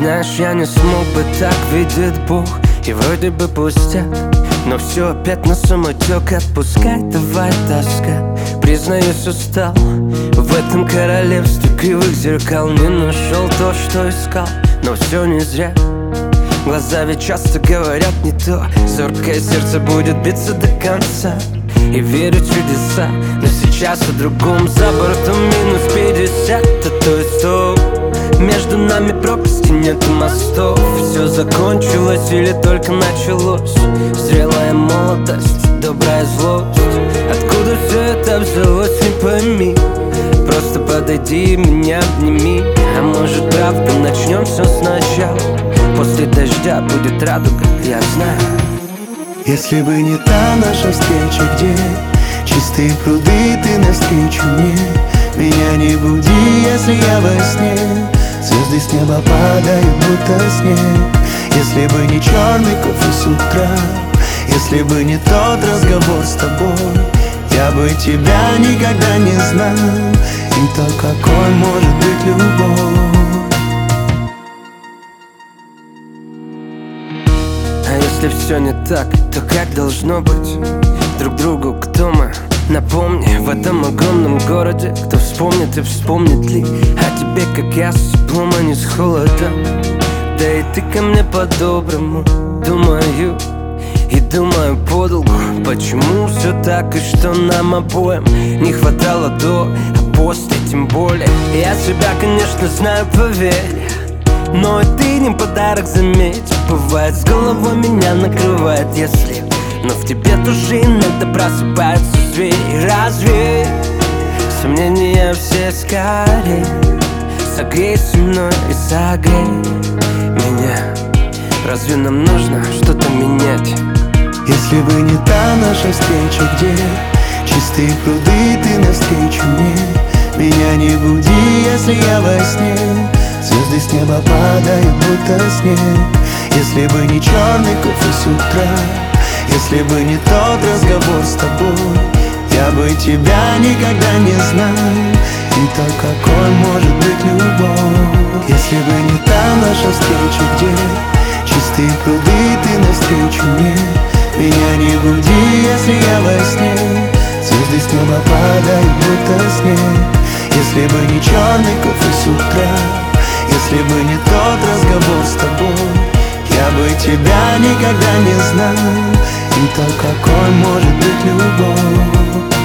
знаешь, я не смог бы так, видит Бог. И вроде бы пустят, но все опять на самотек. Отпускай, давай тоска. Признаюсь, устал в этом королевстве кривых зеркал. Не нашел то, что искал, но все не зря. Глаза ведь часто говорят не то. Зоркое сердце будет биться до конца. И верю в чудеса, но сейчас о другом. За бортом минус 50, то есть стоп. Между нами пропасти, нет мостов. Все закончилось или только началось? Зрелая молодость, добрая злость. Откуда все это взялось, не пойми. Просто подойди и меня обними. А может правда начнем все сначала. После дождя будет радуга, я знаю. Если бы не та наша встреча, где чистые пруды, ты навстречу мне. Меня не буди, если я во сне. Звезды с неба падают, будто снег. Если бы не черный кофе с утра, если бы не тот разговор с тобой, я бы тебя никогда не знал. И то, какой может быть любовь. А если все не так, то как должно быть? Друг другу кто мы? Напомни, в этом огромном городе кто вспомнит и вспомнит ли о тебе, как я, с теплом, а не с холодом. Да и ты ко мне по-доброму, думаю. И думаю подолгу, почему все так и что нам обоим не хватало до, а после тем более. Я себя, конечно, знаю, поверь, но и ты не подарок, заметь. Бывает, с головой меня накрывает, если но в тебе тоже иногда просыпаются звери. Разве сомнения все скорее? Согрейся мной и согрей меня. Разве нам нужно что-то менять? Если бы не та наша встреча, где чистые пруды, ты навстречу мне. Меня не буди, если я во сне. Звезды с неба падают, будто снег. Если бы не черный кофе с утра, если бы не тот разговор с тобой, я бы тебя никогда не знал. И то, какой может быть любовь. Если бы не та наша встреча, где чистые пруды, ты навстречу мне. Меня не буди, если я во сне. Звезды с неба падают, будто снег. Если бы не черный кофе с утра, если бы не тот разговор с тобой, я бы тебя никогда не знал. И то, какой может быть любовь.